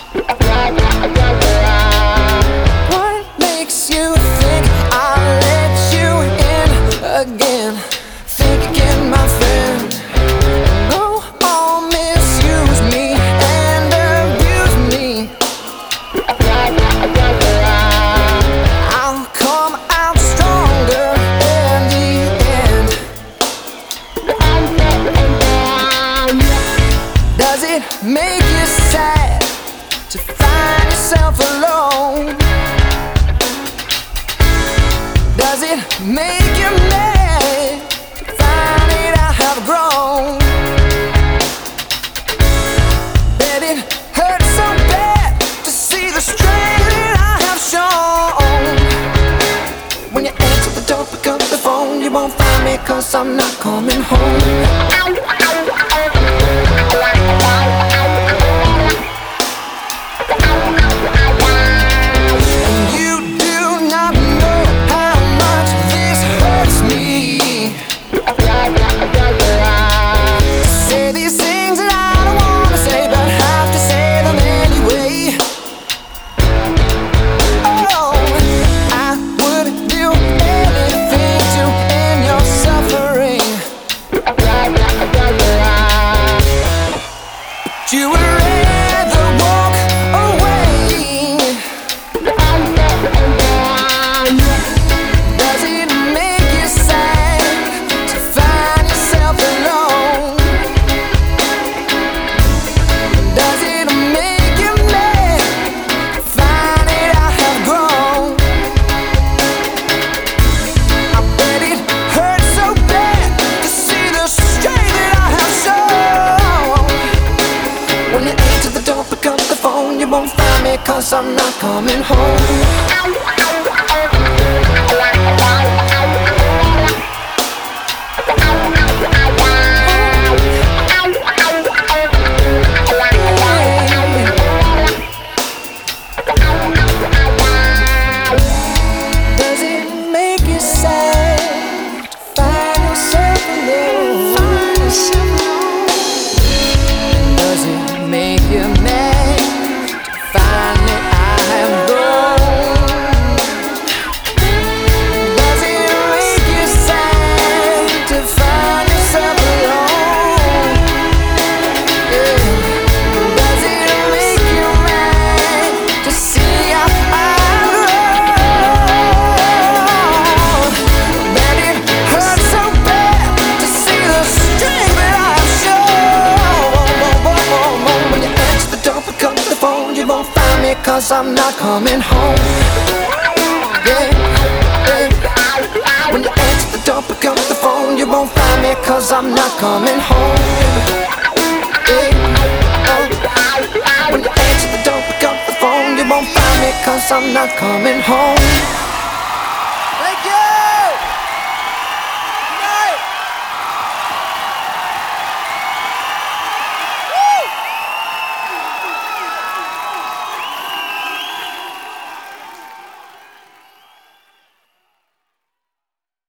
What makes you think I'll let you in again? Think again, my friend. No more misuse me and abuse me. I'll come out stronger in the end. Does it make you sad to find yourself alone? Does it make you mad to find it I have grown? That it hurts so bad to see the strength that I have shown. When you answer the door, pick up the phone, you won't find me 'cause I'm not coming home. Say these things that I don't wanna say, but have to say them anyway. Oh, I would do anything to end your suffering. But you would rather walk away. Does it make you sad to find yourself alone? Does it make you mad to find that I have grown? I bet it hurts so bad to see the strength that I have shown. When you answer the door, pick up the phone, you won't find me 'cause I'm not coming home. Does it make you sad to find yourself alone? Does it make you mad to find that I have grown? Does it make you sad to find yourself alone? Yeah. Does it make you mad to see how I've grown? That it hurts so bad to see the strength that I've shown. When you answer the door, pick up the phone, you won't find me 'cause I'm not coming home. Yeah, yeah. When you answer the door, pick up the phone, you won't find me 'cause I'm not coming home. Yeah, oh. When you answer the door, pick up the phone, you won't find me 'cause I'm not coming home.